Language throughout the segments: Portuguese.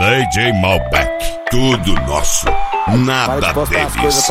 DJ Malbec, tudo nosso, nada deles.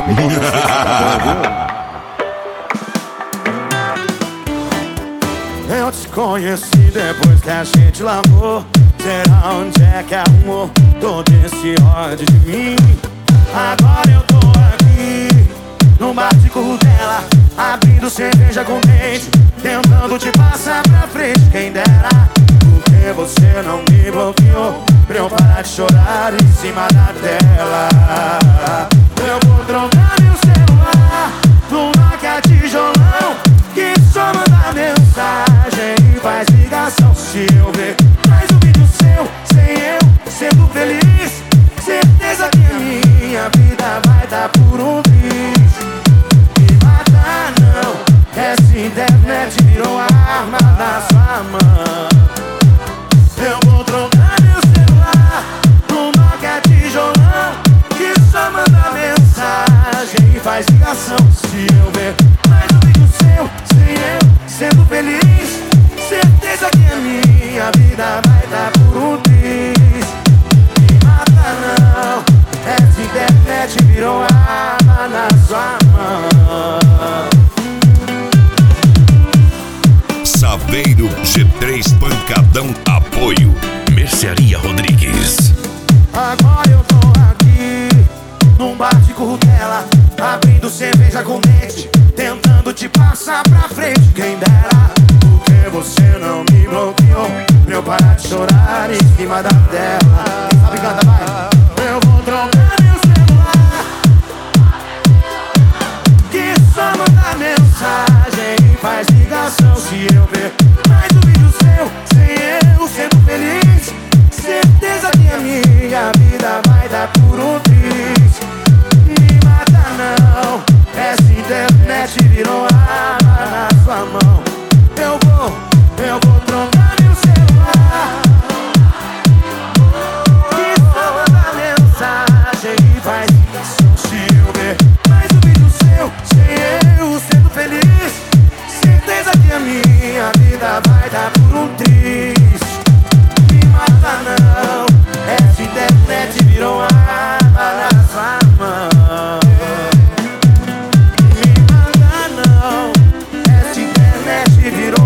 Eu te conheci depois que a gente lavou. Será onde é que arrumou todo esse ódio de mim? Agora eu tô aqui no bar de Curtela, abrindo cerveja com dente, tentando te passar pra frente. Quem dera, porque você não me bloqueou pra eu parar de chorar em cima da tela. Eu vou trocar meu celular no Nokia tijolão, que só manda mensagem e faz ligação. Se eu ver mais um vídeo seu, sem eu sendo feliz, certeza que minha vida vai dar por um triz. Me mata não, essa internet virou arma na sua mão. Eu vou trocar meu celular no Nokia tijolão, que só manda mensagem e faz ligação. Se eu ver mais um vídeo seu, sem eu sendo feliz, certeza que a minha vida vai dar por um triz. Me mata não, essa internet virou arma na sua mão. Saveiro G3 Pancadão Apoio Mercearia Rodrigues. Agora eu tô aqui num bar de Curtela, abrindo cerveja com dente, tentando te passar pra frente. Quem dera, porque você não me bloqueou pra eu parar de chorar em cima da tela. Quem sabe canta, vai. Eu vou trocar meu celular, que só manda mensagem e faz ligação. Se eu ver mais um vídeo seu, sem eu sendo feliz, certeza que a minha vida vai dar por um triz. Me mata não, essa internet virou arma na sua mão. Eu vou trocar meu celular, que só manda mensagem e faz ligação. Se eu ver mais um vídeo seu, sem eu sendo feliz, certeza que a minha vida vai dar por um triz. Me mata não, essa internet virou arma na sua mão. Me mata não, essa internet virou